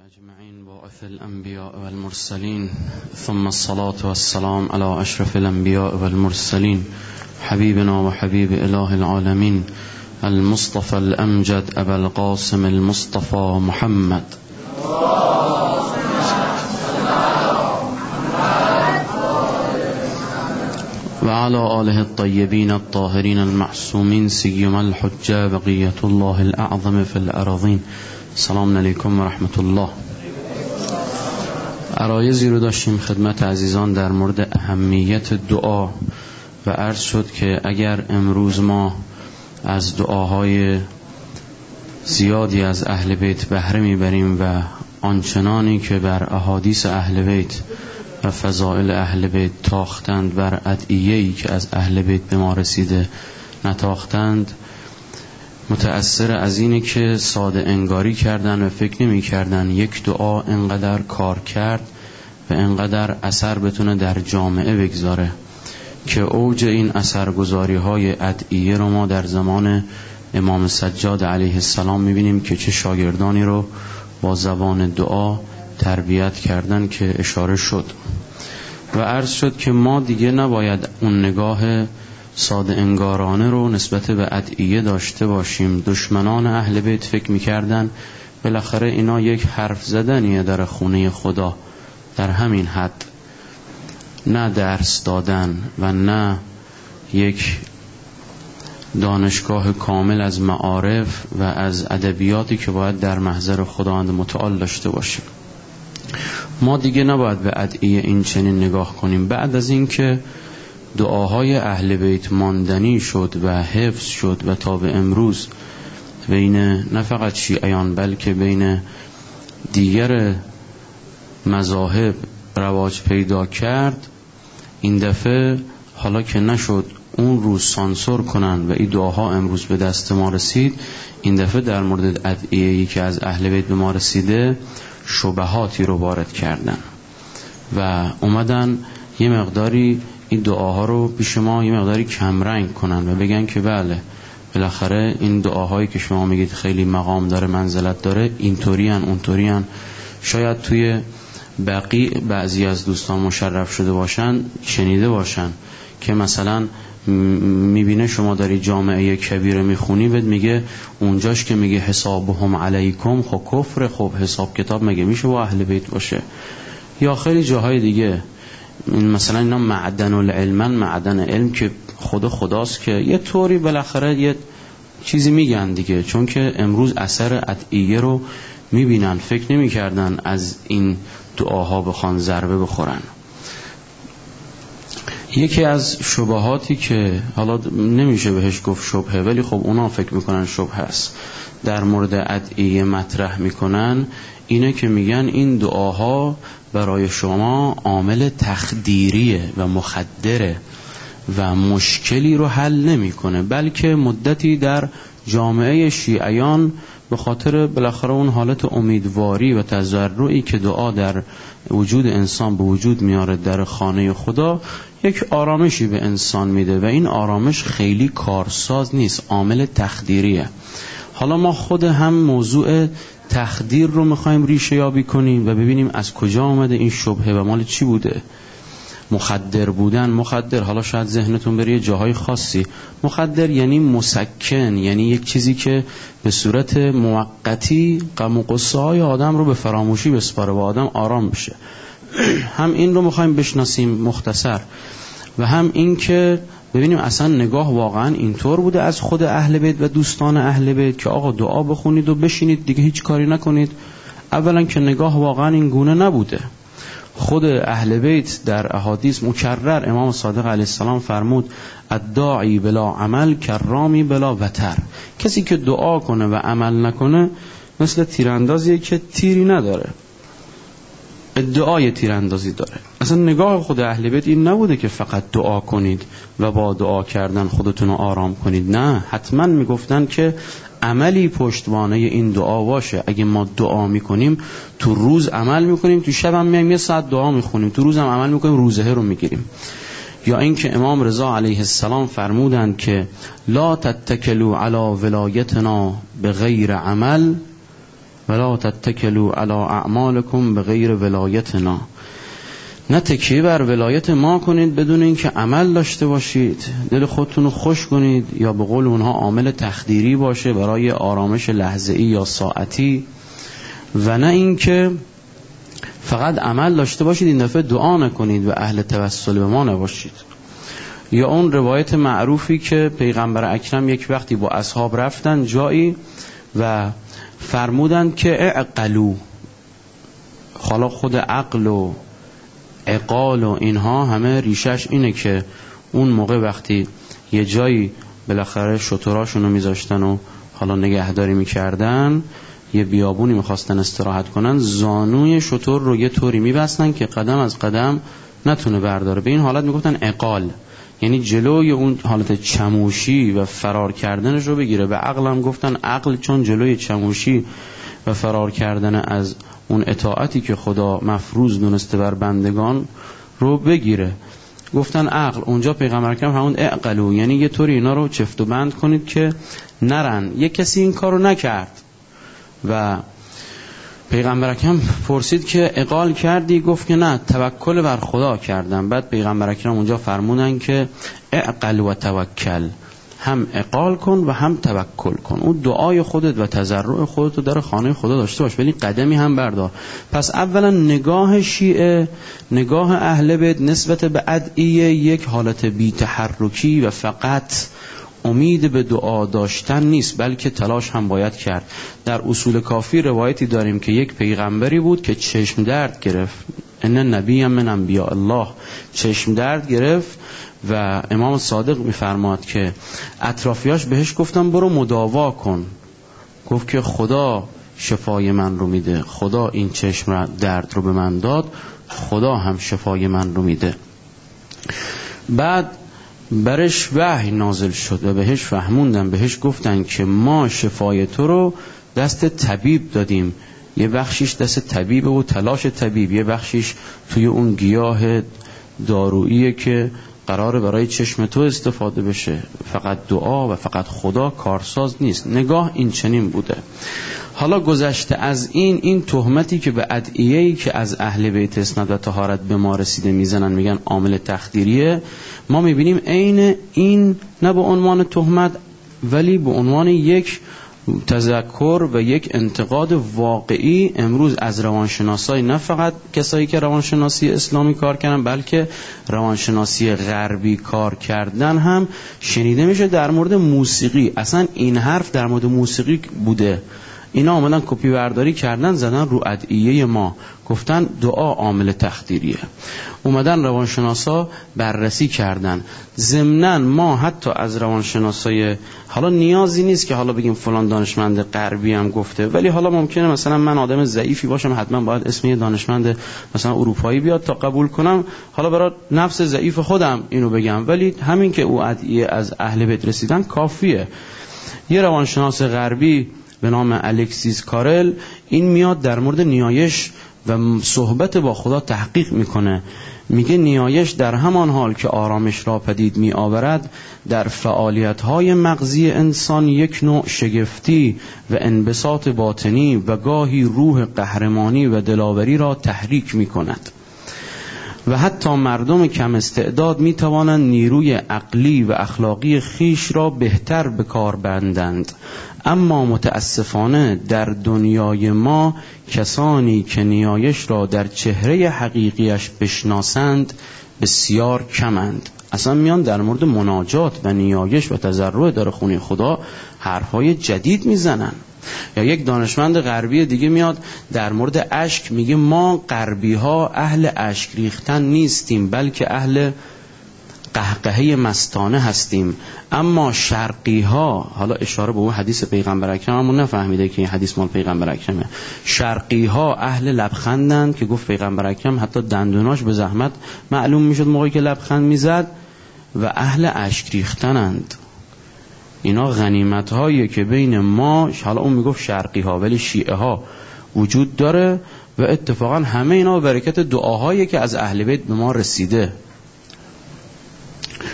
أجمعين باعث الأنبياء والمرسلين ثم الصلاة والسلام على أشرف الأنبياء والمرسلين حبيبنا وحبيب إله العالمين المصطفى الأمجد أبا القاسم المصطفى محمد وعلى آله الطيبين الطاهرين المعصومين سيما الحجة بقية الله الأعظم في الأراضين. سلام علیکم و رحمت الله. عرایضی رو داشتیم خدمت عزیزان در مورد اهمیت دعا و عرض شد که اگر امروز ما از دعاهای زیادی از اهل بیت بهره میبریم و آنچنانی که بر احادیث اهل بیت و فضائل اهل بیت تاختند بر ادعیه‌ای که از اهل بیت به ما رسیده نتاختند، متأثر از اینه که ساده انگاری کردن و فکر نمی کردن یک دعا انقدر کار کرد و انقدر اثر بتونه در جامعه بگذاره که اوج این اثرگذاری های ادعیه رو ما در زمان امام سجاد علیه السلام می بینیم که چه شاگردانی رو با زبان دعا تربیت کردن که اشاره شد و عرض شد که ما دیگه نباید اون نگاه ساده انگارانه رو نسبت به ادعیه داشته باشیم. دشمنان اهل بیت فکر می‌کردن بالاخره اینا یک حرف زدنیه در خونه خدا، در همین حد، نه درس دادن و نه یک دانشگاه کامل از معارف و از ادبیاتی که باید در محضر خداوند متعال داشته باشیم. ما دیگه نباید به ادعیه این چنین نگاه کنیم. بعد از این که دعاهای اهل بیت ماندنی شد و حفظ شد و تا به امروز بین نه فقط شیعیان بلکه بین دیگر مذاهب رواج پیدا کرد، این دفعه حالا که نشد اون روز سانسور کنن و این دعاها امروز به دست ما رسید، این دفعه در مورد ادعیه‌ای که از اهل بیت به ما رسیده شبهاتی رو وارد کردن و اومدن یه مقداری این دعاها رو پیش ما یه مقداری کمرنگ کنن و بگن که بله بالاخره این دعاهایی که شما میگید خیلی مقام داره، منزلت داره، اینطورین اونطورین. شاید توی بقیع بعضی از دوستان مشرف شده باشن شنیده باشن که مثلا میبینه شما داری جامعه کبیره میخونی، بهت میگه اونجاش که میگه حسابهم علیکم، خب کفر، خب حساب کتاب مگه میشه با اهل بیت باشه؟ یا خیلی جاهای دیگه مثلا اینا معدن العلم، معدن علم که خداست که یه طوری بالاخره یه چیزی میگن دیگه، چون که امروز اثر ادعیه رو میبینن، فکر نمیکردن از این دعاها بخوان ضربه بخورن. یکی از شبهاتی که حالا نمیشه بهش گفت شبهه ولی خب اونا فکر میکنن شبهه است در مورد ادعیه مطرح میکنن، اینه که میگن این دعاها برای شما عامل تخدیریه و مخدره و مشکلی رو حل نمیکنه، بلکه مدتی در جامعه شیعیان به خاطر بالاخره اون حالت امیدواری و تضرعی که دعا در وجود انسان به وجود میاره در خانه خدا، یک آرامشی به انسان میده و این آرامش خیلی کارساز نیست، عامل تخدیریه. حالا ما خود هم موضوع تخدیر رو میخوایم ریشه یابی کنیم و ببینیم از کجا آمده این شبهه و مال چی بوده. مخدر بودن، مخدر، حالا شاید ذهنتون بره جاهای خاصی، مخدر یعنی مسکن، یعنی یک چیزی که به صورت موقتی غم و غصه های آدم رو به فراموشی بسپاره و آدم آرام بشه. هم این رو میخوایم بشناسیم مختصر و هم این که ببینیم اصلا نگاه واقعا اینطور بوده از خود اهل بیت و دوستان اهل بیت که آقا دعا بخونید و بشینید دیگه هیچ کاری نکنید. اولا که نگاه واقعا این گونه نبوده. خود اهل بیت در احادیث مکرر امام صادق علیه السلام فرمود الداعی بلا عمل کرامی بلا وتر، کسی که دعا کنه و عمل نکنه مثل تیراندازیه که تیری نداره، ادعای تیراندازی داره. اصلا نگاه خود اهل بیت این نبوده که فقط دعا کنید و با دعا کردن خودتون رو آرام کنید، نه، حتما میگفتن که عملی پشتوانه این دعا باشه. اگه ما دعا میکنیم تو روز عمل میکنیم، تو شب هم میایم یه ساعت دعا میخونیم، تو روز هم عمل میکنیم، روزه رو میگیریم. یا اینکه امام رضا علیه السلام فرمودند که لا تتکلوا علی ولایتنا بغیر عمل ولا تتکلوا علی اعمالکم بغیر ولایتنا، نه تکیه بر ولایت ما کنید بدون اینکه عمل داشته باشید، دل خودتون رو خوش کنید یا به قول اونها عامل تخدیری باشه برای آرامش لحظه‌ای یا ساعتی، و نه اینکه فقط عمل داشته باشید این دفعه دعا نکنید و اهل توسل به ما نباشید. یا اون روایت معروفی که پیغمبر اکرم یک وقتی با اصحاب رفتن جایی و فرمودن که اعقلوا، حالا خود عقل و عقال و اینها همه ریشش اینه که اون موقع وقتی یه جایی بالاخره شتراشون رو میذاشتن و حالا نگهداری میکردن، یه بیابونی میخواستن استراحت کنن، زانوی شتر رو یه طوری میبستن که قدم از قدم نتونه برداره. به این حالت میگفتن عقال، یعنی جلوی اون حالت چموشی و فرار کردنش رو بگیره. به عقل هم گفتن عقل چون جلوی چموشی و فرار کردن از اون اطاعتی که خدا مفروض دونسته بر بندگان رو بگیره. گفتن عقل. اونجا پیغمبر اکرم همون اعقلو، یعنی یه طوری اینا رو چفت و بند کنید که نرن. یه کسی این کارو نکرد و پیغمبر اکرم پرسید که اقال کردی؟ گفت که نه، توکل بر خدا کردم. بعد پیغمبر اکرم اونجا فرمودن که اعقل و توکل، هم اقال کن و هم توکل کن. اون دعای خودت و تضرع خودت رو در خانه خدا داشته باش، ولی قدمی هم بردار. پس اولا نگاه شیعه، نگاه اهل بیت نسبت به ادعیه یک حالت بی تحرکی و فقط امید به دعا داشتن نیست، بلکه تلاش هم باید کرد. در اصول کافی روایتی داریم که یک پیغمبری بود که چشم درد گرفت، ان نبی من انبیاء الله، چشم درد گرفت و امام صادق میفرماد که اطرافیاش بهش گفتن برو مداوا کن. گفت که خدا شفای من رو میده، خدا این چشم درد رو به من داد، خدا هم شفای من رو میده. بعد برش وحی نازل شد و بهش فهموندن، بهش گفتن که ما شفای تو رو دست طبیب دادیم، یه بخشیش دست طبیب و تلاش طبیب، یه بخشیش توی اون گیاه داروییه که قراره برای چشم تو استفاده بشه. فقط دعا و فقط خدا کارساز نیست. نگاه این چنین بوده. حالا گذشته از این تهمتی که به ادعیه‌ای که از اهل بیت اسناد و طهارت به ما رسیده میزنن، میگن عامل تخدیریه، ما میبینیم عین این نه به عنوان تهمت ولی به عنوان یک تذکر و یک انتقاد واقعی امروز از روانشناسای، نه فقط کسایی که روانشناسی اسلامی کار کردن بلکه روانشناسی غربی کار کردن هم شنیده میشه در مورد موسیقی. اصلا این حرف در مورد موسیقی بوده، اینا آمدن کپی برداری کردن زدن رو ادعیه ما، گفتن دعا عامل تخدیریه. اومدن روانشناسا بررسی کردن. ضمناً ما حتی از روانشناسای، حالا نیازی نیست که حالا بگیم فلان دانشمند غربی هم گفته، ولی حالا ممکنه مثلا من آدم ضعیفی باشم، حتما باید اسم یه دانشمند مثلا اروپایی بیاد تا قبول کنم، حالا برای نفس ضعیف خودم اینو بگم، ولی همین که او ادعیه از اهل بیت رسیدن کافیه. یه روانشناس غربی به نام الکسیس کارل این میاد در مورد نیایش و صحبت با خدا تحقیق میکنه. میگه نیایش در همان حال که آرامش را پدید می آورد، در فعالیت‌های مغزی انسان یک نوع شگفتی و انبساط باطنی و گاهی روح قهرمانی و دلاوری را تحریک می کند و حتی مردم کم استعداد می توانند نیروی عقلی و اخلاقی خیش را بهتر به کار بندند. اما متاسفانه در دنیای ما کسانی که نیایش را در چهره حقیقیش بشناسند بسیار کمند. اصلا میان در مورد مناجات و نیایش و تضرع در خونه خدا حرفای جدید میزنن. یا یک دانشمند غربی دیگه میاد در مورد اشک میگه ما غربی ها اهل اشک ریختن نیستیم بلکه اهل قهقهه مستانه هستیم، اما شرقی ها، حالا اشاره به اون حدیث پیغمبر اکرم، همون نفهمیده که این حدیث مال پیغمبر اکرمه، شرقی ها اهل لبخندن که گفت پیغمبر اکرم حتی دندوناش به زحمت معلوم میشد موقعی که لبخند میزد، و اهل اشک ریختنند. اینا غنیمت هایی که بین ما، حالا اون میگفت شرقی ها ولی شیعه ها وجود داره، و اتفاقا همه اینا برکت دعاهایی که از اهل بیت به ما رسیده.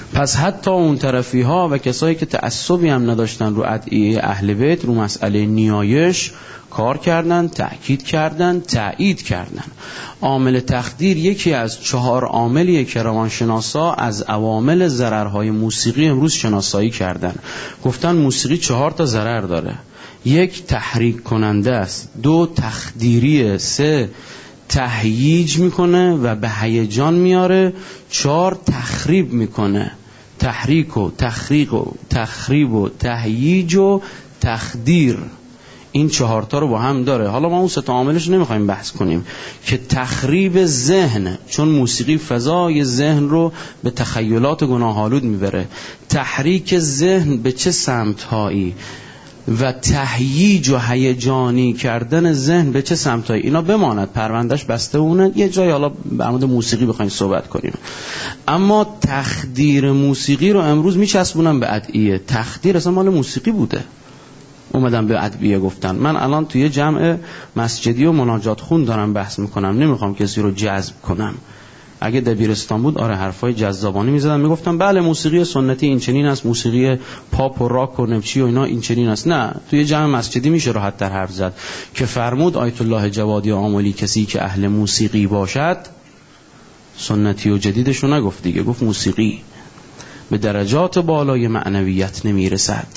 پس حتی اون طرفی ها و کسایی که تعصبی هم نداشتن رو ادعیه اهل بیت، رو مسئله نیایش کار کردن، تأکید کردن، تأیید کردن. عامل تخدیر یکی از 4 عاملیه که روانشناسا از عوامل ضررهای موسیقی امروز شناسایی کردن. گفتن موسیقی 4 تا ضرر داره. 1 تحریک کننده است، 2 تخدیریه، 3 تهییج میکنه و به هیجان میاره، 4 تخریب میکنه. تحریک و تخریب و تهییج و تخدیر، این 4 تا رو با هم داره. حالا ما اون 3 تا عاملش نمیخوایم بحث کنیم که تخریب ذهن، چون موسیقی فضای ذهن رو به تخیلات گناه‌آلود میبره. تحریک ذهن به چه سمت‌هایی و تهییج و هیجانی کردن ذهن به چه سمت‌هایی، اینا بماند، پروندهش بسته اونه، یه جای حالا در مورد موسیقی بخوایم صحبت کنیم. اما تخدیر موسیقی رو امروز میچسبونن به ادعیه. تخدیر اصلا مال موسیقی بوده، اومدن به ادعیه گفتن. من الان توی جمع مسجدی و مناجات خون دارم بحث میکنم، نمیخوام کسی رو جذب کنم. اگه دبیرستان بود آره حرفای جذابانی میزدم، میگفتم بله موسیقی سنتی این چنین است، موسیقی پاپ و راک و نپچی و اینا این چنین است. نه، توی جمع مسجدی میشه راحت در حرف زد که فرمود آیت الله جوادی آملی کسی که اهل موسیقی باشد، سنتی و جدیدش رو نگفت دیگه، گفت موسیقی، به درجات بالای معنویت نمیرسد،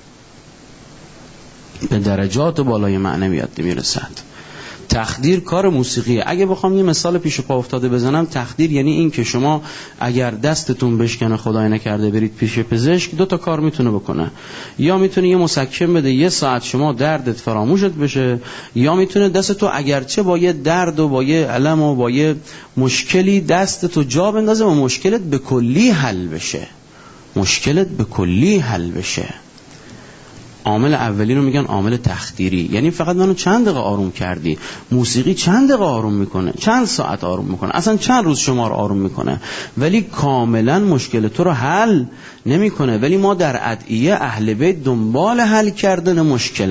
به درجات بالای معنویت نمیرسد. تخدیر کار موسیقیه. اگه بخوام یه مثال پیش پا افتاده بزنم، تخدیر یعنی این که شما اگر دستتون بشکنه خدای نکرده برید پیش پزشک، 2 تا کار میتونه بکنه. یا میتونه یه مسکن بده 1 ساعت شما دردت فراموشت بشه، یا میتونه دستتو اگرچه با یه درد و با یه الم و با یه مشکلی دستتو جا بندازه و مشکلت به کلی حل بشه. مشکلت به کلی حل بشه. عامل اولی رو میگن عامل تخدیری، یعنی فقط منو چند دقیقه آروم کردی. موسیقی چند دقیقه آروم میکنه، چند ساعت آروم میکنه، اصلا چند روز شما رو آروم میکنه، ولی کاملا مشکل تو رو حل نمیکنه. ولی ما در ادعیه اهل بیت دنبال حل کردن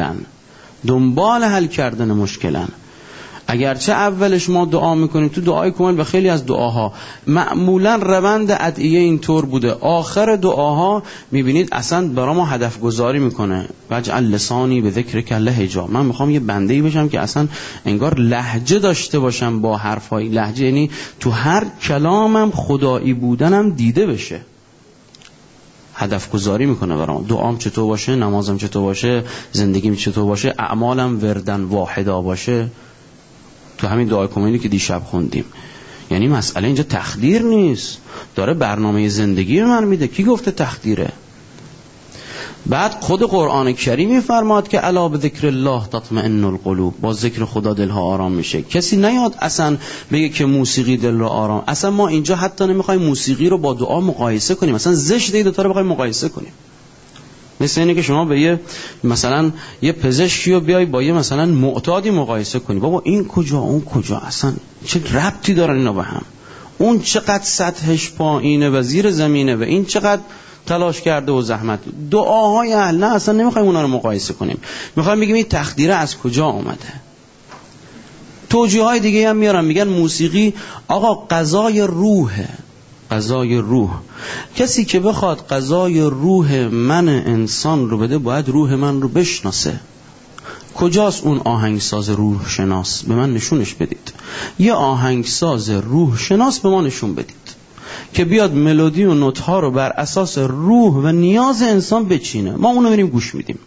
مشکلن. اگرچه اولش ما دعا میکنیم، تو دعای کامل و خیلی از دعاها معمولا روند ادعیه اینطور بوده، آخر دعاها میبینید اصلا برای ما هدف گذاری میکنه، وجعل لسانی به ذکرک لهجا، من میخوام یه بنده‌ای بشم که اصلا انگار لهجه داشته باشم با حرفای لهجه، یعنی تو هر کلامم خدایی بودنم دیده بشه. هدف گذاری میکنه برام، دعام چطور باشه، نمازم چطور باشه، زندگیم چطور باشه، اعمالم وردن واحدا باشه. تو همین دعای کمیلی که دیشب خوندیم، یعنی مسئله اینجا تخدیر نیست، داره برنامه زندگی من میده. کی گفته تخدیره؟ بعد خود قرآن کریم میفرماد که الا بذکر الله تطمئن القلوب، با ذکر خدا دلها آرام میشه. کسی نیاد اصلا بگه که موسیقی دل رو آرام. اصلا ما اینجا حتی نمیخوایم موسیقی رو با دعا مقایسه کنیم، اصلا زشت این دو تا رو بخوایم مقایسه کنیم. مثل اینه که شما به یه مثلا یه پزشکی رو بیای با یه مثلا معتادی مقایسه کنی، بابا این کجا اون کجا، اصلا چه ربطی دارن اینا به هم؟ اون چقدر سطحش پایینه و زیر زمینه و این چقدر تلاش کرده و زحمت. دعاهای اهل نه، اصلا نمیخوایم اونا رو مقایسه کنیم، میخوایم بگیم این تخدیره از کجا اومده. توجیه‌های دیگه هم میارن، میگن موسیقی آقا غذای روحه، غذای روح. کسی که بخواد غذای روح من انسان رو بده باید روح من رو بشناسه. کجاست اون آهنگساز روح شناس؟ به من نشونش بدید. یه آهنگساز روح شناس به ما نشون بدید که بیاد ملودی و نوت‌ها رو بر اساس روح و نیاز انسان بچینه. ما اونو میریم گوش میدیم،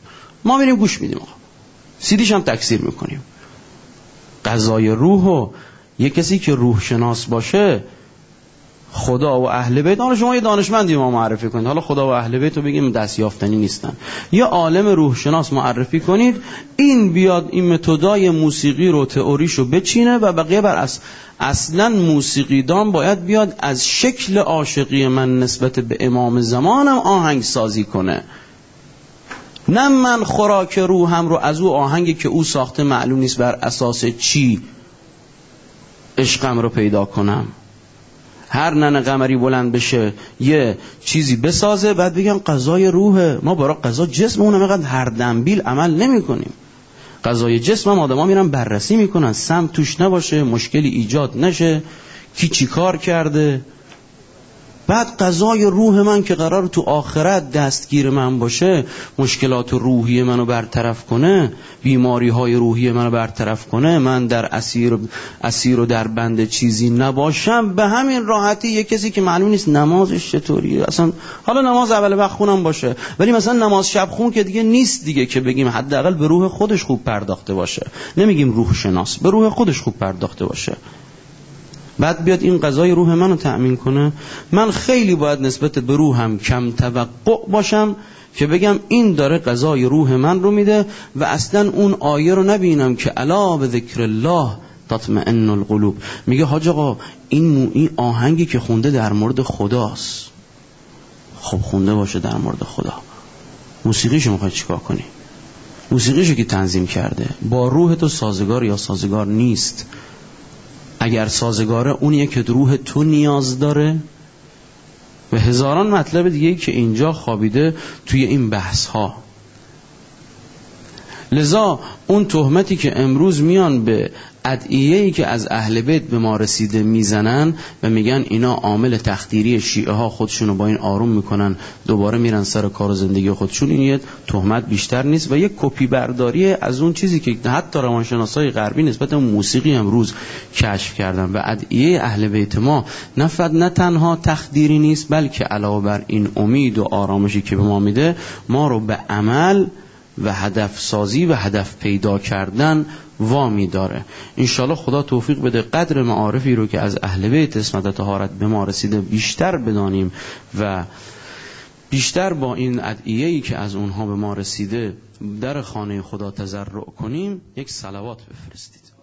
سیدیش هم تکثیر میکنیم. غذای روحو یه کسی که روح شناس باشه، خدا و اهل بیت، حالا شما یه دانشمندی ما معرفی کنید، حالا خدا و اهل بیت رو بگیم دستیافتنی نیستن، یه عالم روح شناس معرفی کنید، این بیاد این متدای موسیقی رو تئوریشو بچینه و بقیه بر اصلا موسیقیدان باید بیاد از شکل عاشقی من نسبت به امام زمانم آهنگ سازی کنه، نه من خوراک روحم رو از او آهنگی که او ساخته معلوم نیست بر اساس چی عشقم رو پیدا کنم. هر نن قمری بلند بشه یه چیزی بسازه بعد بگم غذای روحه. ما برای غذا جسممون اینقدر هر دنبیل عمل نمی کنیم. غذای جسم هم آدما میرن بررسی میکنن، سم توش نباشه، مشکلی ایجاد نشه، کی چی کار کرده. بعد غذای روح من که قرار تو آخرت دستگیر من باشه، مشکلات روحی منو برطرف کنه، بیماری های روحی منو برطرف کنه، من در اسیر و در بند چیزی نباشم، به همین راحتی یک کسی که معلوم نیست نمازش چطوریه اصلا، حالا نماز اول وقت خونم باشه ولی مثلا نماز شب خون که دیگه نیست دیگه، که بگیم حداقل به روح خودش خوب پرداخته باشه، نمیگیم روح شناس، به روح خودش خوب پرداخته باشه، بعد بیاد این غذای روح منو تأمین کنه. من خیلی باید نسبت به روحم کم توقع باشم که بگم این داره غذای روح من رو میده و اصلا اون آیه رو نبینم که الا به ذکر الله تطمئن القلوب. میگه حاج آقا این آهنگی که خونده در مورد خداست. خب خونده باشه در مورد خدا، موسیقیشو میخوای چیکار کنی؟ موسیقیشو که تنظیم کرده با روح تو سازگار یا سازگار نیست. اگر سازگاره اونیه که روح تو نیاز داره و هزاران مطلب دیگه‌ای که اینجا خوابیده توی این بحث ها. لذا اون تهمتی که امروز میان به ادعیه‌ای که از اهل بیت به ما رسیده میزنن و میگن اینا عامل تخدیری شیعه ها خودشونو با این آروم میکنن، دوباره میرن سر کار و زندگی خودشون، این یه تهمت بیشتر نیست و یه کپی برداری از اون چیزی که حتی روانشناسای غربی نسبت اون موسیقی امروز کشف کردن. و ادعیه اهل بیت ما نه تنها تخدیری نیست، بلکه علاوه بر این امید و آرامشی که به ما میده، ما رو به عمل و هدف سازی و هدف پیدا کردن وامی داره. انشالله خدا توفیق بده قدر معارفی رو که از اهل بیت عصمت طهارت به ما رسیده بیشتر بدانیم و بیشتر با این ادعیه‌ای که از اونها به ما رسیده در خانه خدا تضرع کنیم. یک صلوات بفرستید.